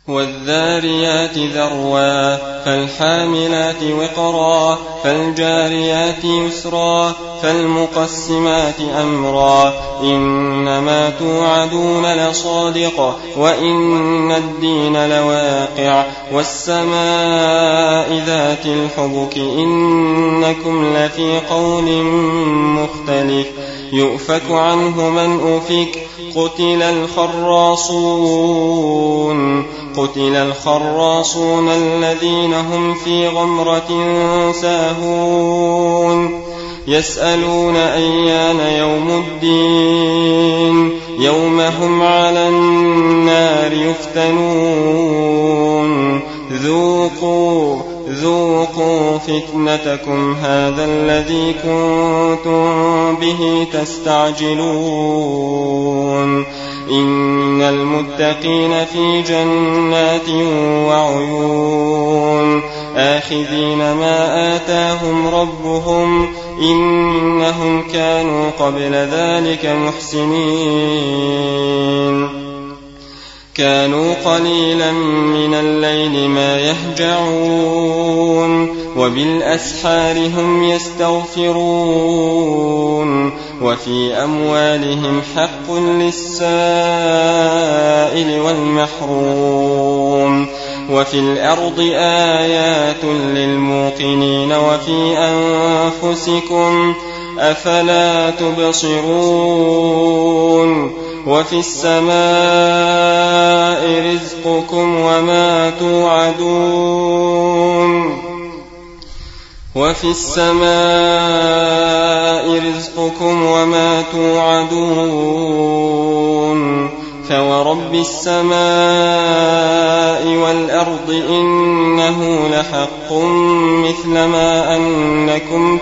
والذاريات ذروا فالحاملات وقرا فالجاريات يسرا فالمقسمات أمرا إنما توعدون لصادق وإن الدين لواقع والسماء ذات الحبك إنكم لفي قول مختلف يؤفك عنه من أفك قتل الخراصون الذين هم في غمرة ساهون يسألون أيان يوم الدين يوم هم على النار يفتنون ذوقوا فتنتكم هذا الذي كنتم به تستعجلون إن المتقين في جنات وعيون آخذين ما آتاهم ربهم إنهم كانوا قبل ذلك محسنين كانوا قليلا من الليل ما يهجعون وبالأسحار هم يستغفرون وفي أموالهم حق للسائل والمحروم وفي الأرض آيات للموقنين وفي أنفسكم أفلا تبصرون وفي السماء رزقكم وما توعدون فورب السماء والأرض إنه لحق مثل ما أنكم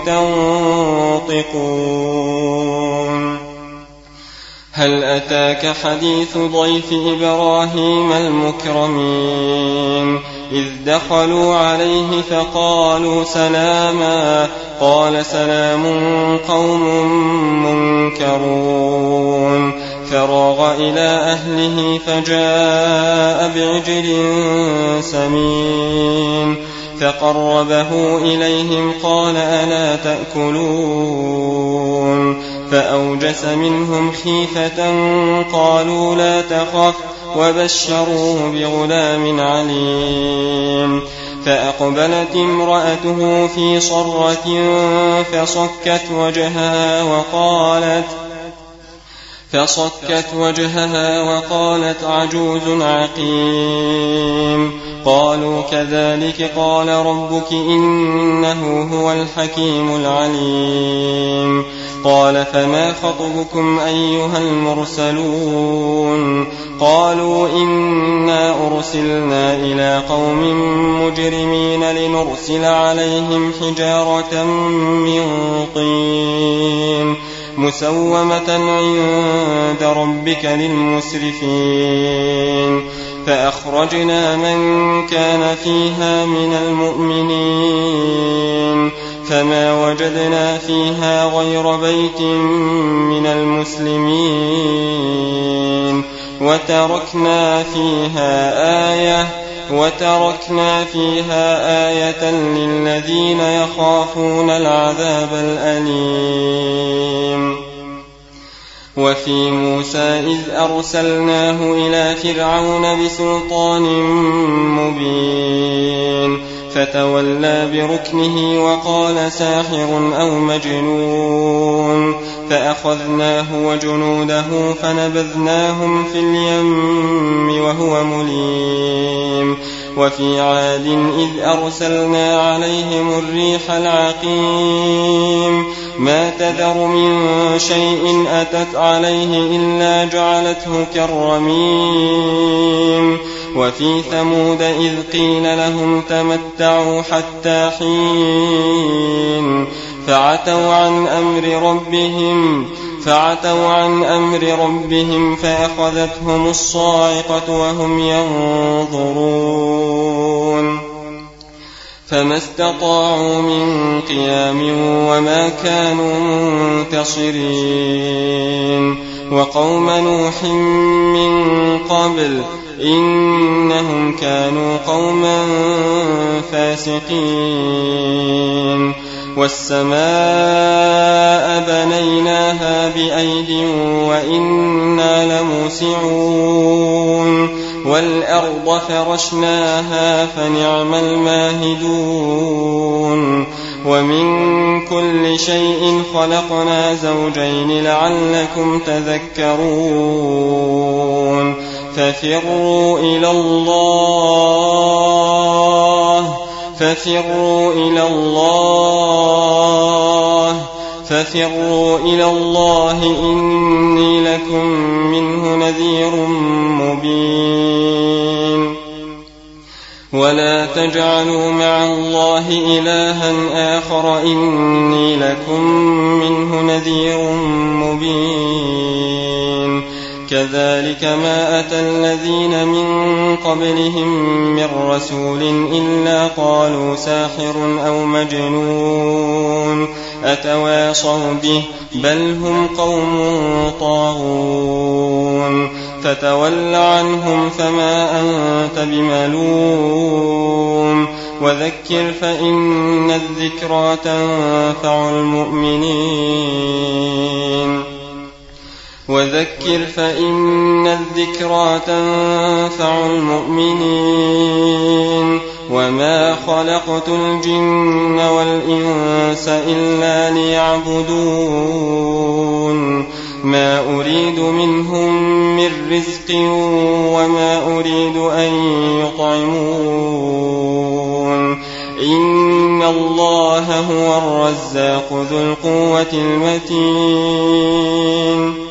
تنطقون هل أتاك حديث ضيف إبراهيم المكرمين إذ دخلوا عليه فقالوا سلاما قال سلام قوم منكرون فراغ إلى أهله فجاء بعجل سمين فقربه إليهم قال ألا تأكلون فأوجس منهم خيفة قالوا لا تخف وبشروه بغلام عليم فأقبلت امرأته في صرة فصكت وجهها وقالت عجوز عقيم قالوا كذلك قال ربك إنه هو الحكيم العليم قال فما خطبكم أيها المرسلون قالوا إنا أرسلنا إلى قوم مجرمين لنرسل عليهم حجارة من طين مسومة عند ربك للمسرفين فأخرجنا من كان فيها من المؤمنين فما وجدنا فيها غير بيت من المسلمين وتركنا فيها آية للذين يخافون العذاب الأليم وفي موسى إذ أرسلناه إلى فرعون بسلطان مبين فتولى بركنه وقال ساحر أو مجنون فأخذناه وجنوده فنبذناهم في اليم وهو مليم وفي عاد إذ أرسلنا عليهم الريح العقيم ما تذر من شيء أتت عليه إلا جعلته كالرميم وفي ثمود إذ قيل لهم تمتعوا حتى حين فعتوا عن أمر ربهم فأخذتهم الصاعقة وهم ينظرون فما استطاعوا من قيام وما كانوا منتصرين وقوم نوح من قبل إنا إنهم كانوا قوما فاسقين والسماء بنيناها بأيد وإنا لموسعون والأرض فرشناها فنعم الماهدون ومن كل شيء خلقنا زوجين لعلكم تذكرون ففروا إلى الله إني لكم منه نذير مبين ولا تجعلوا مع الله إلها آخر إني لكم منه نذير مبين كذلك ما أتى الذين من قبلهم من رسول إلا قالوا ساحر أو مجنون أتواصوا به بل هم قوم طاغون فتول عنهم فما أنت بملوم وذكر فإن الذكرى تنفع المؤمنين وما خلقت الجن والإنس إلا ليعبدون ما أريد منهم من رزق وما أريد أن يطعمون إن الله هو الرزاق ذو القوة المتين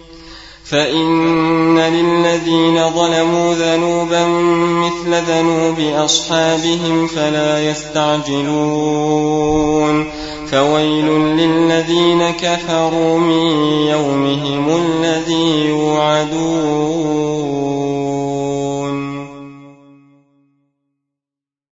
فإن للذين ظلموا ذنوبا مثل ذنوب أصحابهم فلا يستعجلون فويل للذين كفروا من يومهم الذي يوعدون